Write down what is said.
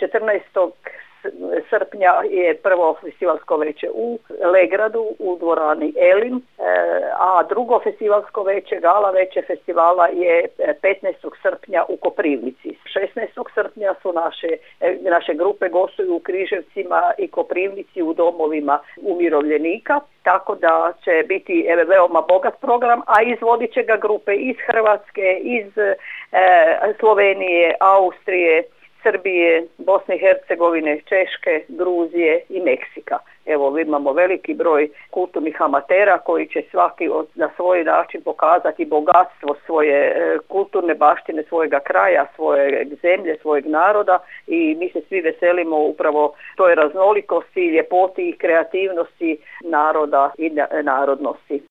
14. srpnja je prvo festivalsko veće u Legradu u dvorani Elim, a drugo festivalsko veće, gala veće festivala je 15. srpnja u Koprivnici. 16. srpnja su naše grupe gostuju u Križevcima i Koprivnici u domovima umirovljenika, tako da će biti veoma bogat program, a izvodit će ga grupe iz Hrvatske, iz Slovenije, Austrije, Srbije, Bosne i Hercegovine, Češke, Gruzije i Meksika. Evo, imamo veliki broj kulturnih amatera koji će svaki na svoj način pokazati bogatstvo svoje kulturne baštine, svojega kraja, svoje zemlje, svojeg naroda i mi se svi veselimo upravo toj raznolikosti, ljepoti i kreativnosti naroda i narodnosti.